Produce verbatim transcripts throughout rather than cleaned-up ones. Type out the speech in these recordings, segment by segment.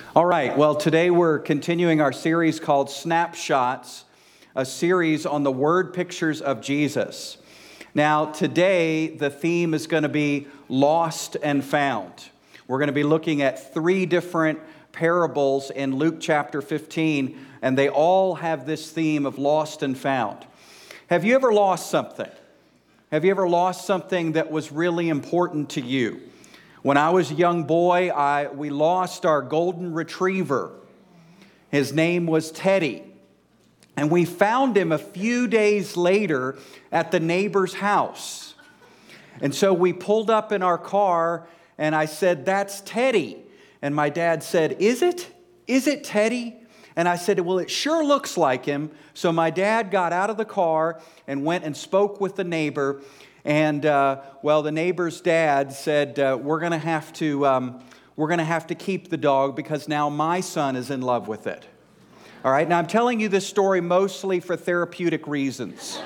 All right, well, today we're continuing our series called Snapshots, a series on the word pictures of Jesus. Now, today the theme is going to be lost and found. We're going to be looking at three different parables in Luke chapter fifteen, and they all have this theme of lost and found. Have you ever lost something? Have you ever lost something that was really important to you? When I was a young boy, I, we lost our golden retriever. His name was Teddy. And we found him a few days later at the neighbor's house. And so we pulled up in our car and I said, "That's Teddy." And my dad said, "Is it? Is it Teddy?" And I said, "Well, it sure looks like him." So my dad got out of the car and went and spoke with the neighbor. And, uh, well, the neighbor's dad said, uh, we're going to have to, um, we're going to have to keep the dog because now my son is in love with it. All right, now I'm telling you this story mostly for therapeutic reasons.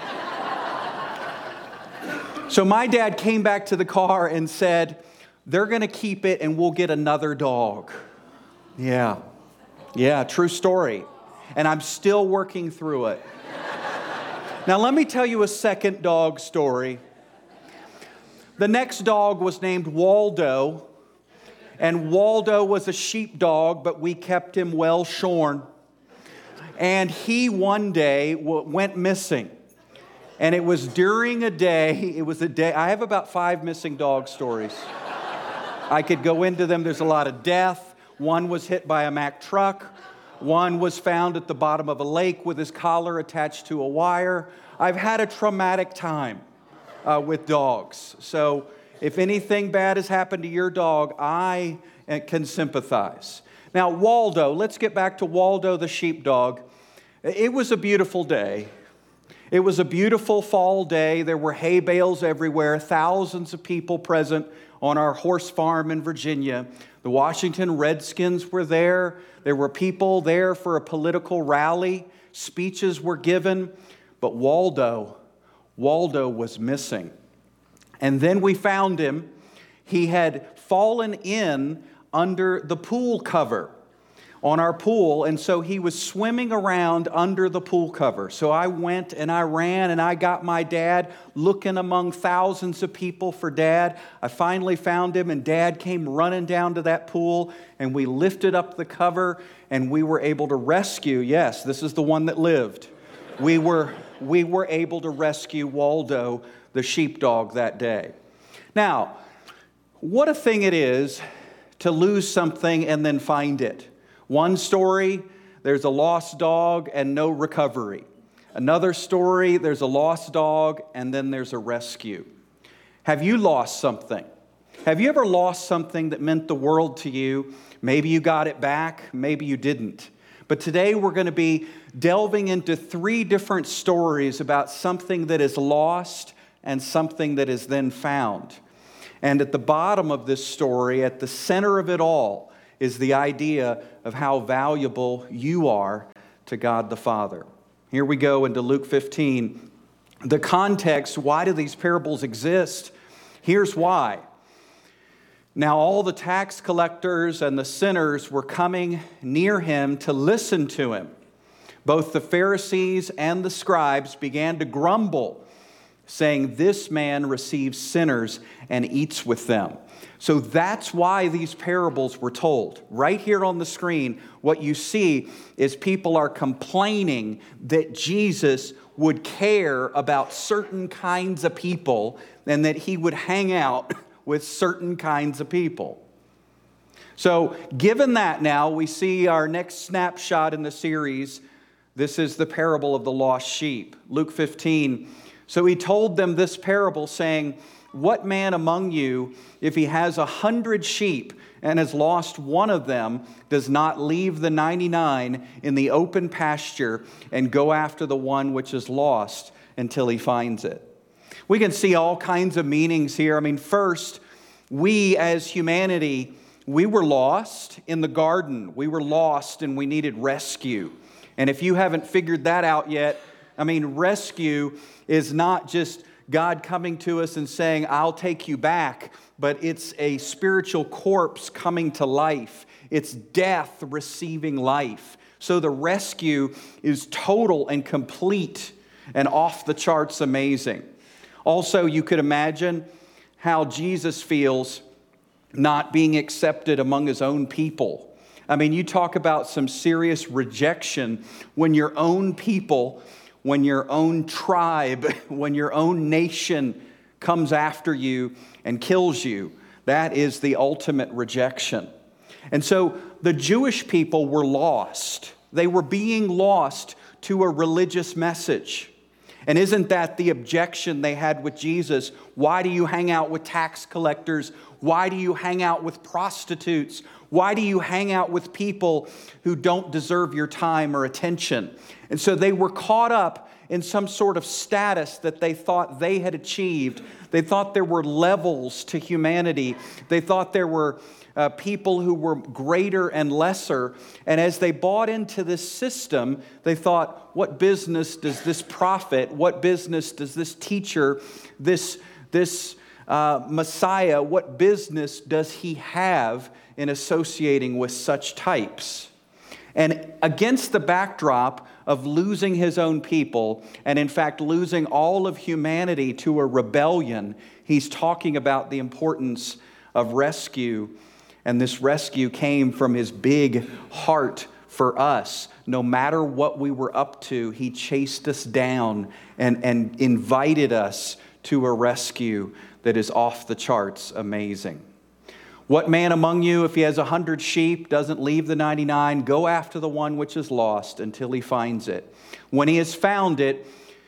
So my dad came back to the car and said, "They're going to keep it and we'll get another dog." Yeah, yeah, true story. And I'm still working through it. Now let me tell you a second dog story. The next dog was named Waldo, and Waldo was a sheepdog, but we kept him well shorn. And he one day w- went missing. And it was during a day, it was a day, I have about five missing dog stories. I could go into them. There's a lot of death. One was hit by a Mack truck. One was found at the bottom of a lake with his collar attached to a wire. I've had a traumatic time uh, with dogs. So if anything bad has happened to your dog, I uh, can sympathize. Now, Waldo, let's get back to Waldo the sheepdog. It was a beautiful day. It was a beautiful fall day. There were hay bales everywhere, thousands of people present on our horse farm in Virginia. The Washington Redskins were there. There were people there for a political rally. Speeches were given. But Waldo, Waldo was missing. And then we found him. He had fallen in under the pool cover on our pool, and so he was swimming around under the pool cover. So I went and I ran and I got my dad looking among thousands of people for Dad. I finally found him, and Dad came running down to that pool, and we lifted up the cover and we were able to rescue, yes, this is the one that lived. We were, we were able to rescue Waldo, the sheepdog, that day. Now, what a thing it is to lose something and then find it. One story, there's a lost dog and no recovery. Another story, there's a lost dog and then there's a rescue. Have you lost something? Have you ever lost something that meant the world to you? Maybe you got it back, maybe you didn't. But today we're going to be delving into three different stories about something that is lost and something that is then found. And at the bottom of this story, at the center of it all, is the idea of how valuable you are to God the Father. Here we go into Luke fifteen. The context, why do these parables exist? Here's why. Now all the tax collectors and the sinners were coming near him to listen to him. Both the Pharisees and the scribes began to grumble, saying, "This man receives sinners and eats with them." So that's why these parables were told. Right here on the screen, what you see is people are complaining that Jesus would care about certain kinds of people and that he would hang out with certain kinds of people. So given that now, we see our next snapshot in the series. This is the parable of the lost sheep. Luke fifteen. So he told them this parable, saying, "What man among you, if he has a hundred sheep and has lost one of them, does not leave the ninety-nine in the open pasture and go after the one which is lost until he finds it?" We can see all kinds of meanings here. I mean, first, we as humanity, we were lost in the garden. We were lost and we needed rescue. And if you haven't figured that out yet, I mean, rescue is not just God coming to us and saying, "I'll take you back," but it's a spiritual corpse coming to life. it's death receiving life. So the rescue is total and complete and off the charts amazing. Also, you could imagine how Jesus feels not being accepted among his own people. I mean, you talk about some serious rejection when your own people, when your own tribe, when your own nation comes after you and kills you. That is the ultimate rejection. And so the Jewish people were lost. They were being lost to a religious message. And isn't that the objection they had with Jesus? Why do you hang out with tax collectors? Why do you hang out with prostitutes? Why do you hang out with people who don't deserve your time or attention? And so they were caught up in some sort of status that they thought they had achieved. They thought there were levels to humanity. They thought there were uh, people who were greater and lesser. And as they bought into this system, they thought, what business does this prophet, what business does this teacher, this, this uh, Messiah, what business does he have in associating with such types? And against the backdrop of losing his own people, and in fact losing all of humanity to a rebellion, he's talking about the importance of rescue. And this rescue came from his big heart for us. No matter what we were up to, he chased us down and, and invited us to a rescue that is off the charts amazing. What man among you, if he has a hundred sheep, doesn't leave the ninety-nine, go after the one which is lost until he finds it? When he has found it,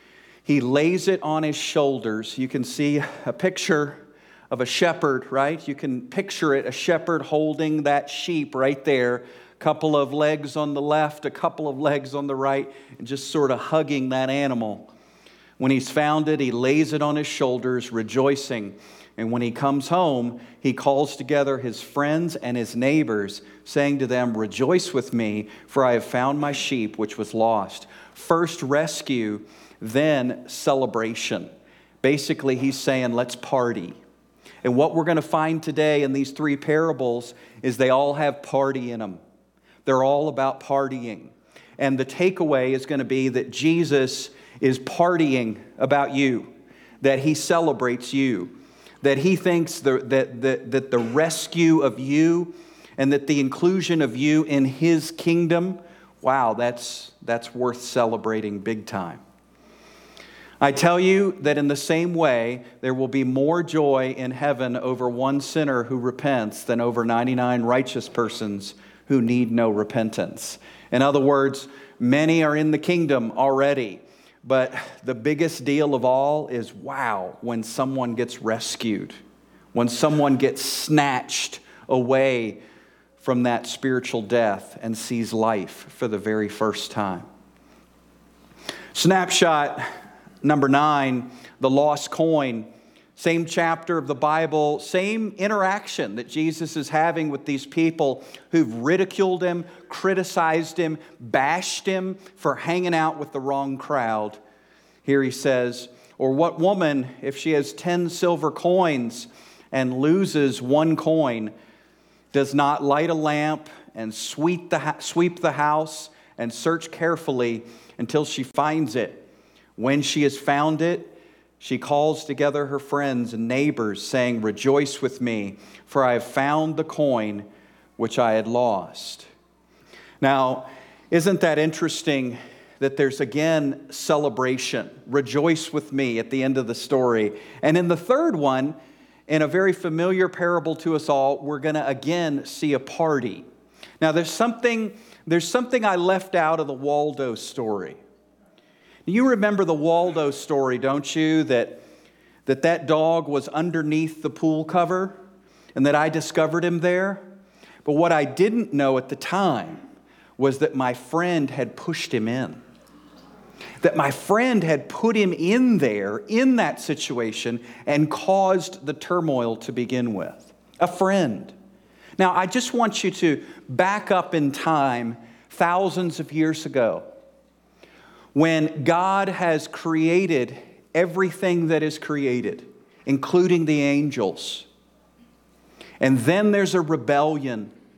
he lays it on his shoulders. You can see a picture of a shepherd, right? You can picture it, a shepherd holding that sheep right there, a couple of legs on the left, a couple of legs on the right, and just sort of hugging that animal. When he's found it, he lays it on his shoulders, rejoicing. And when he comes home, he calls together his friends and his neighbors, saying to them, rejoice with me, for I have found my sheep which was lost. First rescue, then celebration. Basically, he's saying, let's party. And what we're going to find today in these three parables is they all have party in them. They're all about partying. And the takeaway is going to be that Jesus is partying about you, that he celebrates you, that he thinks the, that, that, that the rescue of you and that the inclusion of you in his kingdom, wow, that's, that's worth celebrating big time. I tell you that in the same way, there will be more joy in heaven over one sinner who repents than over ninety-nine righteous persons who need no repentance. In other words, many are in the kingdom already. But the biggest deal of all is, wow, when someone gets rescued, when someone gets snatched away from that spiritual death and sees life for the very first time. Snapshot number nine, the lost coin. Same chapter of the Bible, same interaction that Jesus is having with these people who've ridiculed him, criticized him, bashed him for hanging out with the wrong crowd. Here he says, or what woman, if she has ten silver coins and loses one coin, does not light a lamp and sweep the, sweep the house and search carefully until she finds it? When she has found it, she calls together her friends and neighbors, saying, rejoice with me, for I have found the coin which I had lost. Now, isn't that interesting that there's again celebration, rejoice with me at the end of the story. And in the third one, in a very familiar parable to us all, we're going to again see a party. Now, there's something, there's something I left out of the Waldo story. You remember the Waldo story, don't you? That, that that dog was underneath the pool cover and that I discovered him there. But what I didn't know at the time was that my friend had pushed him in. That my friend had put him in there, in that situation, and caused the turmoil to begin with. A friend. Now, I just want you to back up in time thousands of years ago, when God has created everything that is created, including the angels. And then there's a rebellion.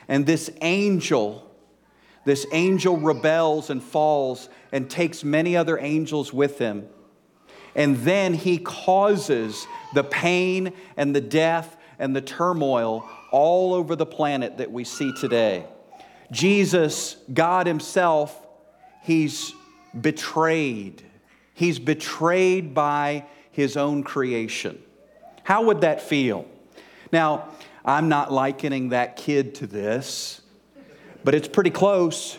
And this angel, this angel rebels and falls and takes many other angels with him. And then he causes the pain and the death and the turmoil all over the planet that we see today. Jesus, God himself, he's betrayed. He's betrayed by his own creation. How would that feel? Now, I'm not likening that kid to this, but it's pretty close.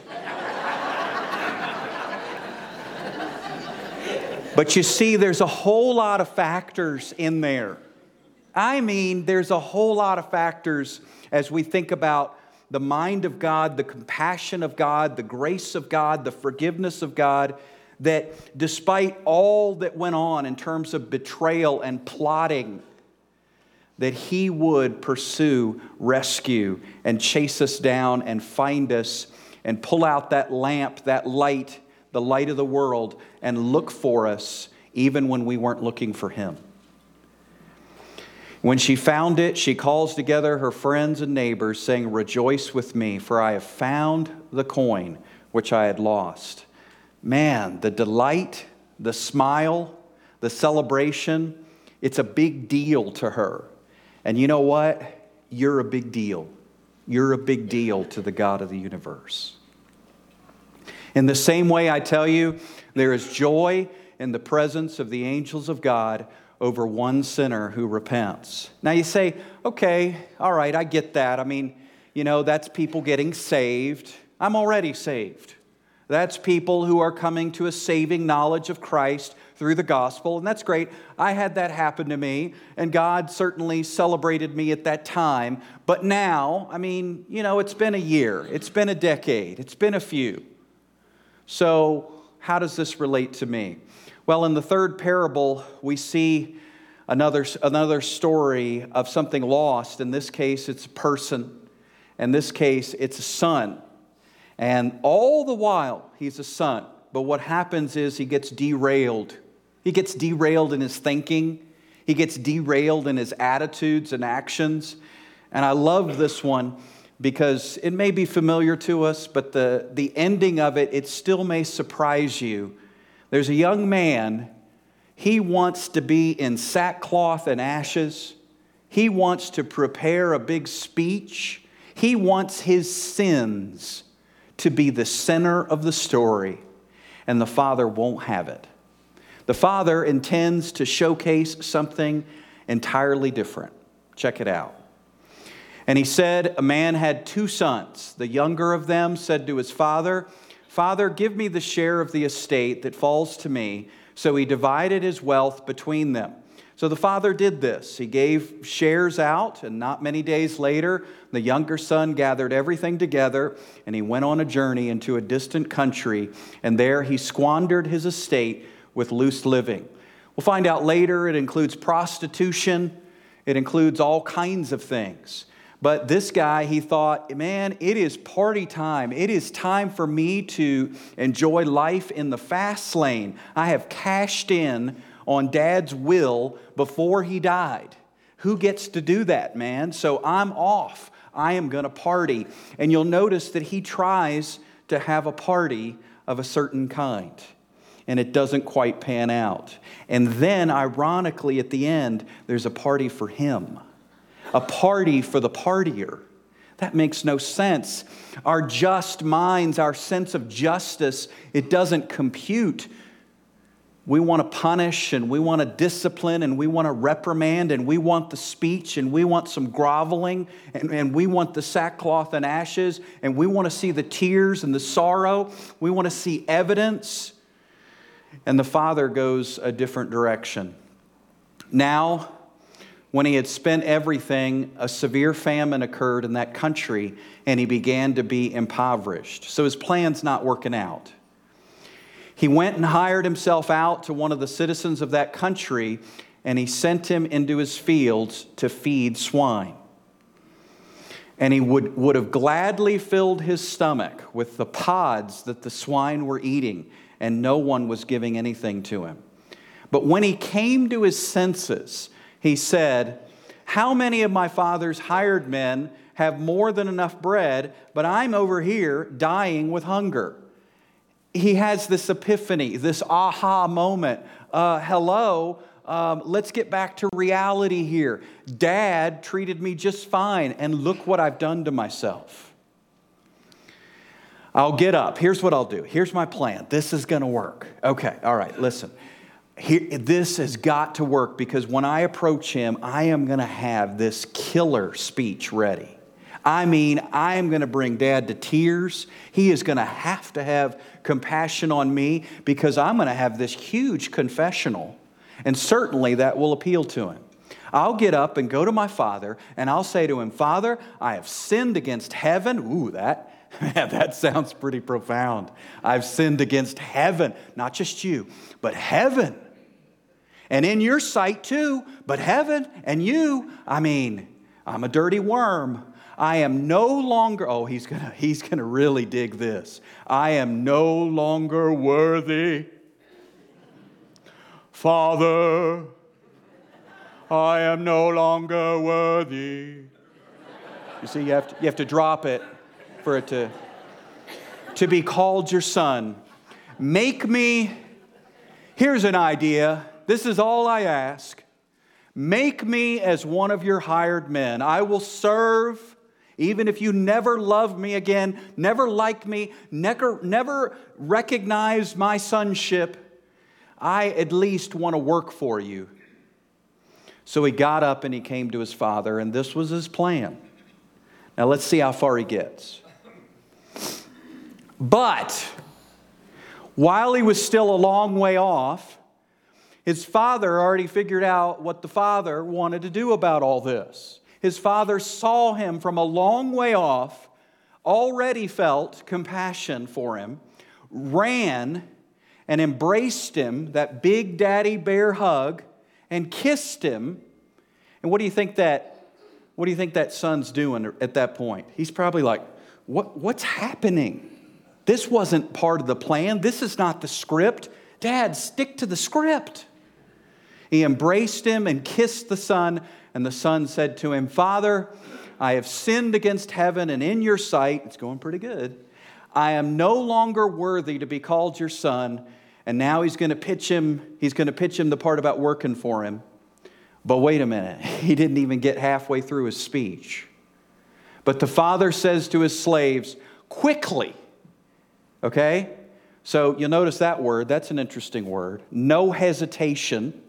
But you see, there's a whole lot of factors in there. I mean, there's a whole lot of factors as we think about the mind of God, the compassion of God, the grace of God, the forgiveness of God, that despite all that went on in terms of betrayal and plotting, that he would pursue rescue and chase us down and find us and pull out that lamp, that light, the light of the world, and look for us even when we weren't looking for him. When she found it, she calls together her friends and neighbors, saying, "Rejoice with me, for I have found the coin which I had lost." Man, the delight, the smile, the celebration, it's a big deal to her. And you know what? You're a big deal. You're a big deal to the God of the universe. In the same way, I tell you, there is joy in the presence of the angels of God over one sinner who repents. Now you say, okay, all right, I get that. I mean, you know, that's people getting saved. I'm already saved. That's people who are coming to a saving knowledge of Christ through the gospel, and that's great. I had that happen to me, and God certainly celebrated me at that time. But now, I mean, you know, it's been a year. It's been a decade. It's been a few. So how does this relate to me? Well, in the third parable, we see another, another story of something lost. In this case, it's a person. In this case, it's a son. And all the while, he's a son. But what happens is he gets derailed. He gets derailed in his thinking. He gets derailed in his attitudes and actions. And I love this one because it may be familiar to us, but the, the ending of it, it still may surprise you. There's a young man, he wants to be in sackcloth and ashes. He wants to prepare a big speech. He wants his sins to be the center of the story, and the father won't have it. The father intends to showcase something entirely different. Check it out. And he said, a man had two sons. The younger of them said to his father, "Father, give me the share of the estate that falls to me." So he divided his wealth between them. So the father did this. He gave shares out, and not many days later, the younger son gathered everything together, and he went on a journey into a distant country, and there he squandered his estate with loose living. We'll find out later it includes prostitution. It includes all kinds of things. But this guy, he thought, man, it is party time. It is time for me to enjoy life in the fast lane. I have cashed in on Dad's will before he died. Who gets to do that, man? So I'm off. I am going to party. And you'll notice that he tries to have a party of a certain kind. And it doesn't quite pan out. And then, ironically, at the end, there's a party for him. A party for the partier. That makes no sense. Our just minds, our sense of justice, it doesn't compute. We want to punish, and we want to discipline, and we want to reprimand, and we want the speech, and we want some groveling, and, and we want the sackcloth and ashes, and we want to see the tears and the sorrow. We want to see evidence. And the father goes a different direction. Now, when he had spent everything, a severe famine occurred in that country, and he began to be impoverished. So his plan's not working out. He went and hired himself out to one of the citizens of that country, and he sent him into his fields to feed swine. And he would, would have gladly filled his stomach with the pods that the swine were eating, and no one was giving anything to him. But when he came to his senses, he said, How many of my father's hired men have more than enough bread, but I'm over here dying with hunger? He has this epiphany, this aha moment. Uh, hello, um, let's get back to reality here. Dad treated me just fine, and look what I've done to myself. I'll get up. Here's what I'll do. Here's my plan. This is going to work. Okay, all right, listen. Here, this has got to work because when I approach him, I am going to have this killer speech ready. I mean, I am going to bring Dad to tears. He is going to have to have compassion on me because I'm going to have this huge confessional. And certainly that will appeal to him. I'll get up and go to my father and I'll say to him, Father, I have sinned against heaven. Ooh, that, that sounds pretty profound. I've sinned against heaven, not just you, but heaven. And in your sight too, but heaven and you, I mean, I'm a dirty worm. I am no longer, oh, he's gonna, he's gonna really dig this. I am no longer worthy. Father, I am no longer worthy. You see, you have to, you have to drop it for it to, to be called your son. Make me, here's an idea. This is all I ask. Make me as one of your hired men. I will serve, even if you never love me again, never like me, never, never recognize my sonship. I at least want to work for you. So he got up and he came to his father, and this was his plan. Now let's see how far he gets. But while he was still a long way off, his father already figured out what the father wanted to do about all this. His father saw him from a long way off, already felt compassion for him, ran and embraced him, that big daddy bear hug, and kissed him. And what do you think that, what do you think that son's doing at that point? He's probably like, what, what's happening? This wasn't part of the plan. This is not the script. Dad, stick to the script. He embraced him and kissed the son, and the son said to him, Father, I have sinned against heaven and in your sight. It's going pretty good. I am no longer worthy to be called your son. And now he's going to pitch him, he's going to pitch him the part about working for him. But wait a minute, he didn't even get halfway through his speech. But the father says to his slaves, quickly, okay? So you'll notice that word, that's an interesting word. No hesitation.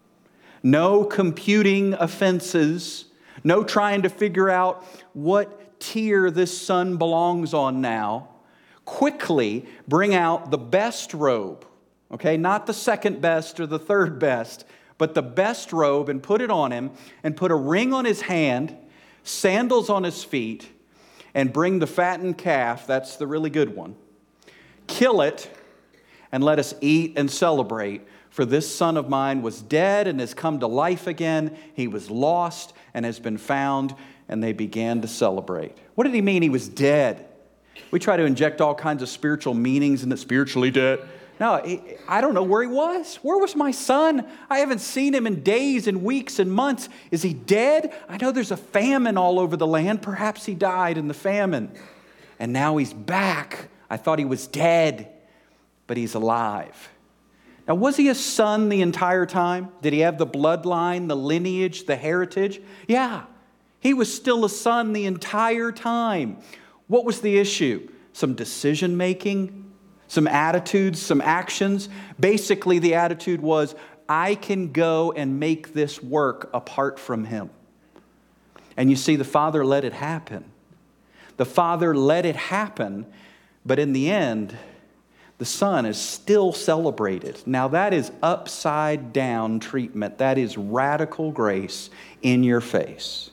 No computing offenses. No trying to figure out what tier this son belongs on now. Quickly bring out the best robe. Okay, not the second best or the third best, but the best robe, and put it on him, and put a ring on his hand, sandals on his feet, and bring the fattened calf, that's the really good one. Kill it, and let us eat and celebrate. For this son of mine was dead and has come to life again. He was lost and has been found. And they began to celebrate. What did he mean he was dead? We try to inject all kinds of spiritual meanings in the spiritually dead. No, he, I don't know where he was. Where was my son? I haven't seen him in days and weeks and months. Is he dead? I know there's a famine all over the land. Perhaps he died in the famine. And now he's back. I thought he was dead, but he's alive. Now, was he a son the entire time? Did he have the bloodline, the lineage, the heritage? Yeah, he was still a son the entire time. What was the issue? Some decision making, some attitudes, some actions. Basically, the attitude was, I can go and make this work apart from him. And you see, the father let it happen. The father let it happen, but in the end, the son is still celebrated. Now that is upside down treatment. That is radical grace in your face.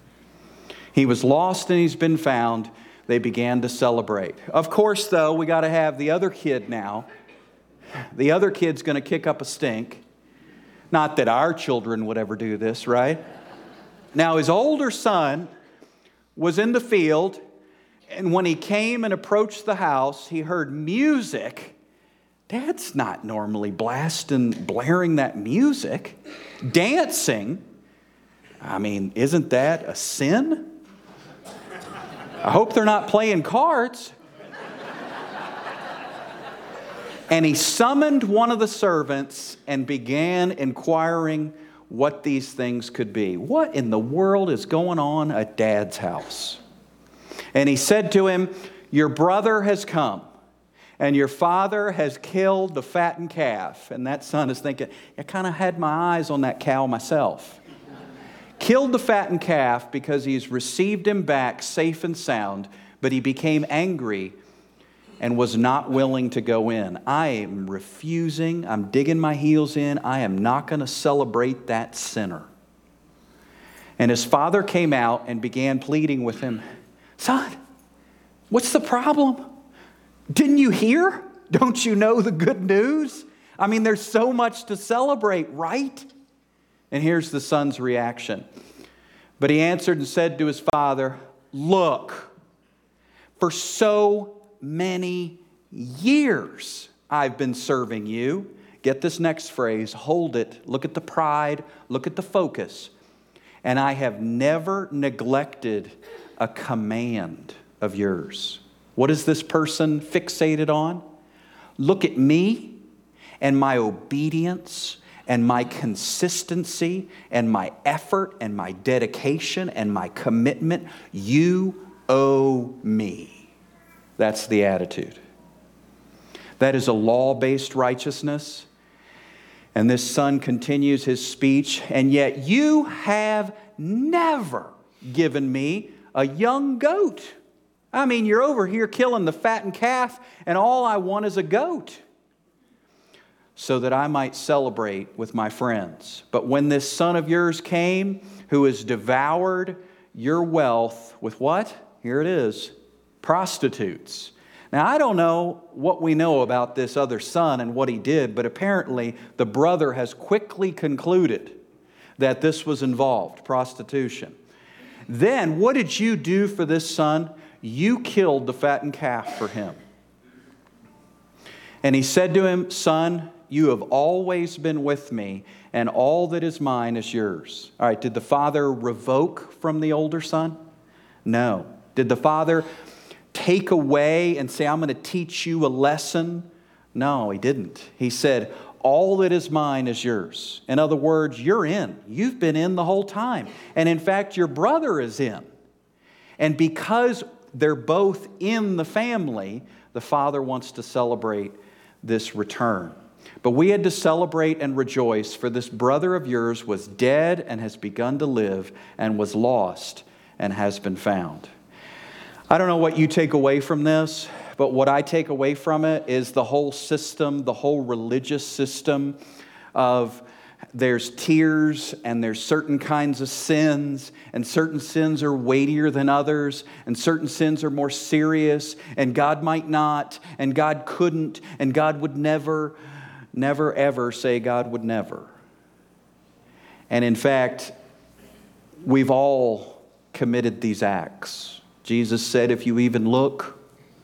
He was lost and he's been found. They began to celebrate. Of course, though, we got to have the other kid now. The other kid's going to kick up a stink. Not that our children would ever do this, right? Now his older son was in the field. And when he came and approached the house, he heard music. Dad's not normally blasting, blaring that music. Dancing. I mean, isn't that a sin? I hope they're not playing cards. And he summoned one of the servants and began inquiring what these things could be. What in the world is going on at Dad's house? And he said to him, your brother has come, and your father has killed the fattened calf. And that son is thinking, I kind of had my eyes on that cow myself. Killed the fattened calf because he's received him back safe and sound, but he became angry and was not willing to go in. I am refusing. I'm digging my heels in. I am not going to celebrate that sinner. And his father came out and began pleading with him. Son, what's the problem? Didn't you hear? Don't you know the good news? I mean, there's so much to celebrate, right? And here's the son's reaction. But he answered and said to his father, look, for so many years I've been serving you. Get this next phrase, hold it, look at the pride, look at the focus. And I have never neglected a command of yours. What is this person fixated on? Look at me and my obedience and my consistency and my effort and my dedication and my commitment. You owe me. That's the attitude. That is a law-based righteousness. And this son continues his speech, and yet you have never given me a young goat. I mean, you're over here killing the fattened calf, and all I want is a goat, so that I might celebrate with my friends. But when this son of yours came, who has devoured your wealth with what? Here it is. Prostitutes. Now, I don't know what we know about this other son and what he did, but apparently the brother has quickly concluded that this was involved, prostitution. Then, what did you do for this son? You killed the fattened calf for him. And he said to him, son, you have always been with me, and all that is mine is yours. All right, did the father revoke from the older son? No. Did the father take away and say, I'm going to teach you a lesson? No, he didn't. He said, all that is mine is yours. In other words, you're in. You've been in the whole time. And in fact, your brother is in. And because they're both in the family, the father wants to celebrate this return. But we had to celebrate and rejoice, for this brother of yours was dead and has begun to live, and was lost and has been found. I don't know what you take away from this, but what I take away from it is the whole system, the whole religious system of there's tears and there's certain kinds of sins, and certain sins are weightier than others, and certain sins are more serious, and God might not, and God couldn't, and God would never, never ever say God would never. And in fact, we've all committed these acts. Jesus said, if you even look.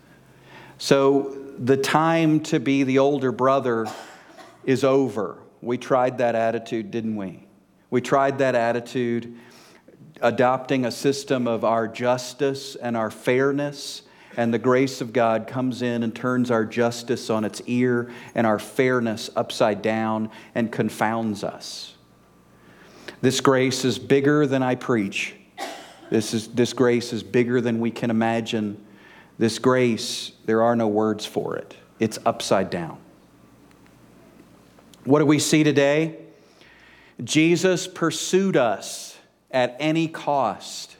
So the time to be the older brother is over. We tried that attitude, didn't we? We tried that attitude, adopting a system of our justice and our fairness, and the grace of God comes in and turns our justice on its ear and our fairness upside down and confounds us. This grace is bigger than I preach. This is this grace is bigger than we can imagine. This grace, there are no words for it. It's upside down. What do we see today? Jesus pursued us at any cost.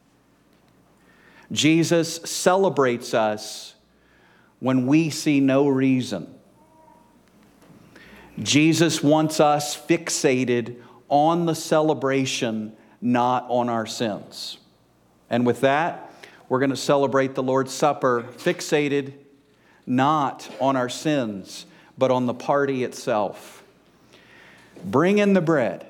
Jesus celebrates us when we see no reason. Jesus wants us fixated on the celebration, not on our sins. And with that, we're going to celebrate the Lord's Supper, fixated not on our sins, but on the party itself. Bring in the bread.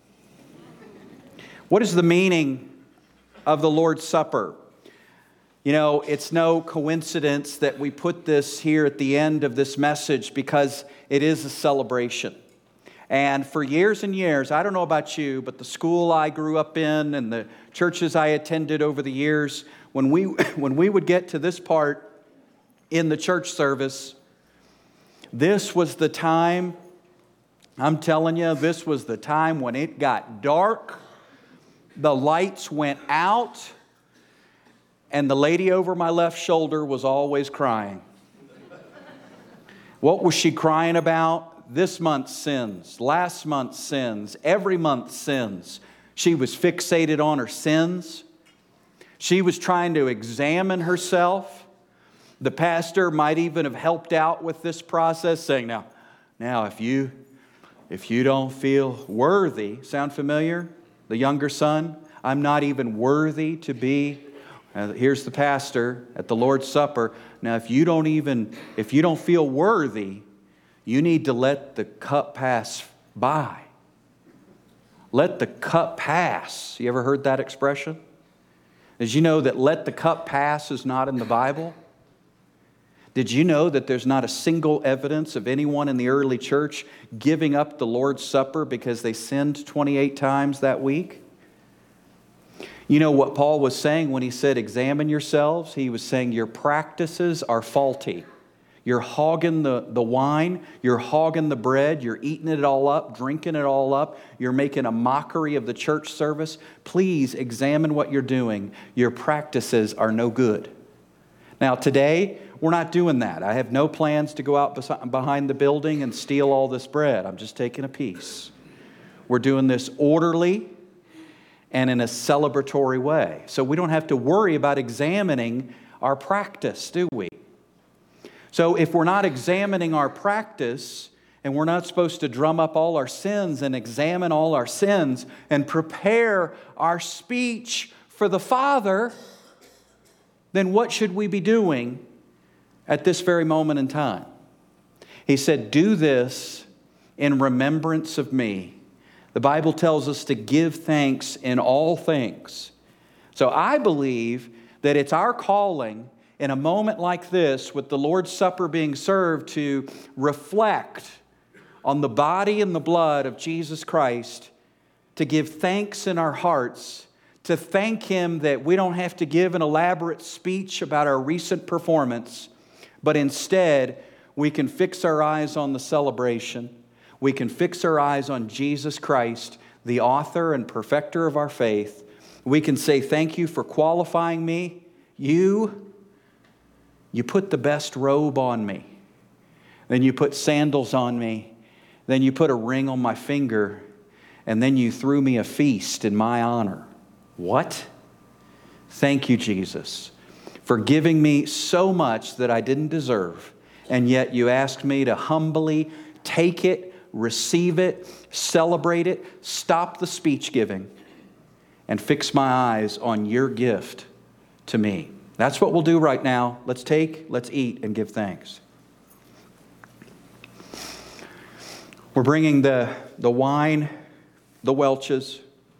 What is the meaning of the Lord's Supper? You know, it's no coincidence that we put this here at the end of this message, because it is a celebration. And for years and years, I don't know about you, but the school I grew up in and the churches I attended over the years, when we, when we would get to this part in the church service, this was the time, I'm telling you, this was the time when it got dark, the lights went out, and the lady over my left shoulder was always crying. What was she crying about? This month's sins, last month's sins, every month's sins. She was fixated on her sins. She was trying to examine herself. The pastor might even have helped out with this process, saying, now, now if you, if you don't feel worthy, sound familiar? The younger son, I'm not even worthy to be. Uh, here's the pastor at the Lord's Supper. Now, if you don't even, if you don't feel worthy, you need to let the cup pass by. Let the cup pass. You ever heard that expression? Did you know that let the cup pass is not in the Bible? Did you know that there's not a single evidence of anyone in the early church giving up the Lord's Supper because they sinned twenty-eight times that week? You know what Paul was saying when he said, examine yourselves? He was saying your practices are faulty. You're hogging the, the wine, you're hogging the bread, you're eating it all up, drinking it all up, you're making a mockery of the church service. Please examine what you're doing. Your practices are no good. Now today, we're not doing that. I have no plans to go out behind the building and steal all this bread. I'm just taking a piece. We're doing this orderly and in a celebratory way. So we don't have to worry about examining our practice, do we? So if we're not examining our practice, and we're not supposed to drum up all our sins and examine all our sins and prepare our speech for the Father, then what should we be doing at this very moment in time? He said, do this in remembrance of me. The Bible tells us to give thanks in all things. So I believe that it's our calling in a moment like this, with the Lord's Supper being served, to reflect on the body and the blood of Jesus Christ, to give thanks in our hearts, to thank Him that we don't have to give an elaborate speech about our recent performance, but instead we can fix our eyes on the celebration. We can fix our eyes on Jesus Christ, the author and perfecter of our faith. We can say, thank you for qualifying me. You You put the best robe on me. Then you put sandals on me. Then you put a ring on my finger. And then you threw me a feast in my honor. What? Thank you, Jesus, for giving me so much that I didn't deserve. And yet you asked me to humbly take it, receive it, celebrate it, stop the speech giving, and fix my eyes on your gift to me. That's what we'll do right now. Let's take, let's eat, and give thanks. We're bringing the, the wine, the Welch's.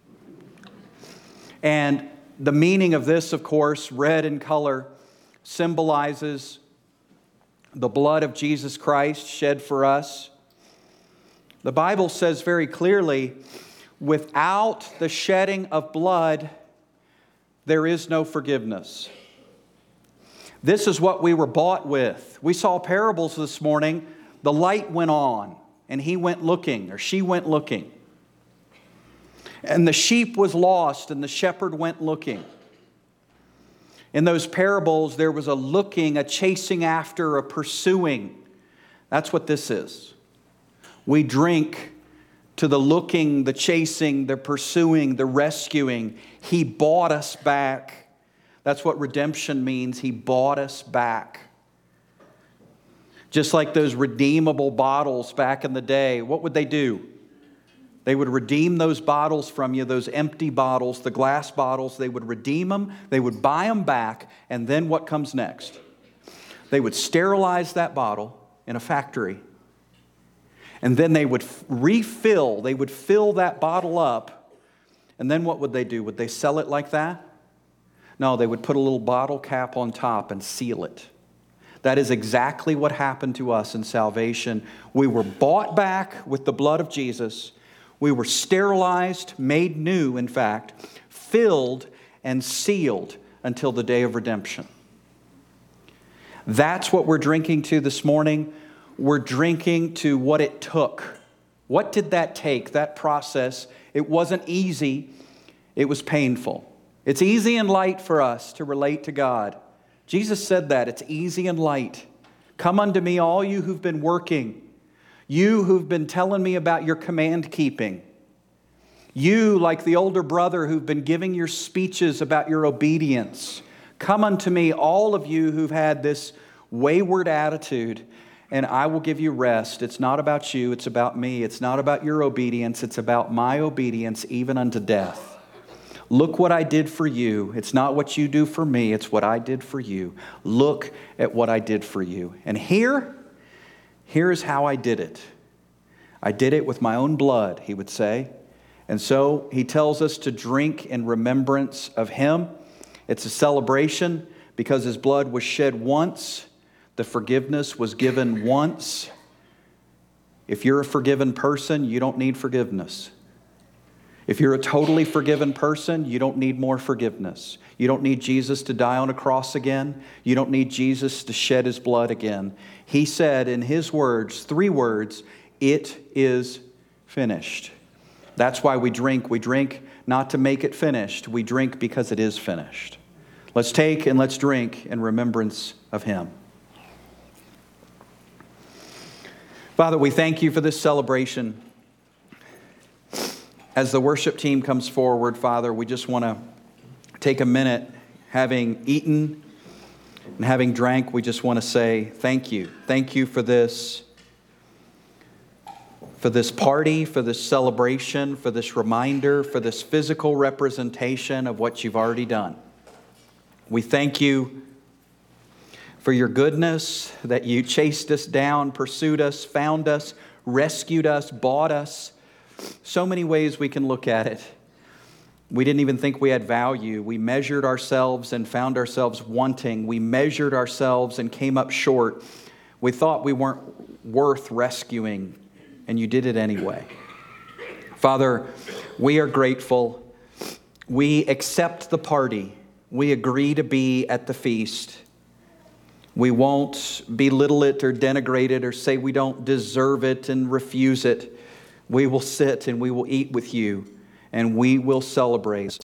And the meaning of this, of course, red in color, symbolizes the blood of Jesus Christ shed for us. The Bible says very clearly, without the shedding of blood, there is no forgiveness. This is what we were bought with. We saw parables this morning. The light went on, and he went looking, or she went looking. And the sheep was lost, and the shepherd went looking. In those parables, there was a looking, a chasing after, a pursuing. That's what this is. We drink to the looking, the chasing, the pursuing, the rescuing. He bought us back. That's what redemption means. He bought us back. Just like those redeemable bottles back in the day, what would they do? They would redeem those bottles from you, those empty bottles, the glass bottles. They would redeem them. They would buy them back. And then what comes next? They would sterilize that bottle in a factory. And then they would refill. They would fill that bottle up. And then what would they do? Would they sell it like that? No, they would put a little bottle cap on top and seal it. That is exactly what happened to us in salvation. We were bought back with the blood of Jesus. We were sterilized, made new, in fact, filled and sealed until the day of redemption. That's what we're drinking to this morning. We're drinking to what it took. What did that take, that process? It wasn't easy. It was painful. It's easy and light for us to relate to God. Jesus said that. It's easy and light. Come unto me, all you who've been working. You who've been telling me about your command keeping. You, like the older brother, who've been giving your speeches about your obedience. Come unto me, all of you who've had this wayward attitude, and I will give you rest. It's not about you, it's about me. It's not about your obedience, it's about my obedience, even unto death. Look what I did for you. It's not what you do for me, it's what I did for you. Look at what I did for you. And here, here is how I did it. I did it with my own blood, he would say. And so he tells us to drink in remembrance of him. It's a celebration because his blood was shed once. The forgiveness was given once. If you're a forgiven person, you don't need forgiveness. If you're a totally forgiven person, you don't need more forgiveness. You don't need Jesus to die on a cross again. You don't need Jesus to shed his blood again. He said in his words, three words, it is finished. That's why we drink. We drink not to make it finished. We drink because it is finished. Let's take and let's drink in remembrance of him. Father, we thank you for this celebration. As the worship team comes forward, Father, we just want to take a minute, having eaten and having drank, we just want to say thank you. Thank you for this, for this party, for this celebration, for this reminder, for this physical representation of what you've already done. We thank you for your goodness, that you chased us down, pursued us, found us, rescued us, bought us. So many ways we can look at it. We didn't even think we had value. We measured ourselves and found ourselves wanting. We measured ourselves and came up short. We thought we weren't worth rescuing, and you did it anyway. Father, we are grateful. We accept the party. We agree to be at the feast. We won't belittle it or denigrate it or say we don't deserve it and refuse it. We will sit and we will eat with you and we will celebrate.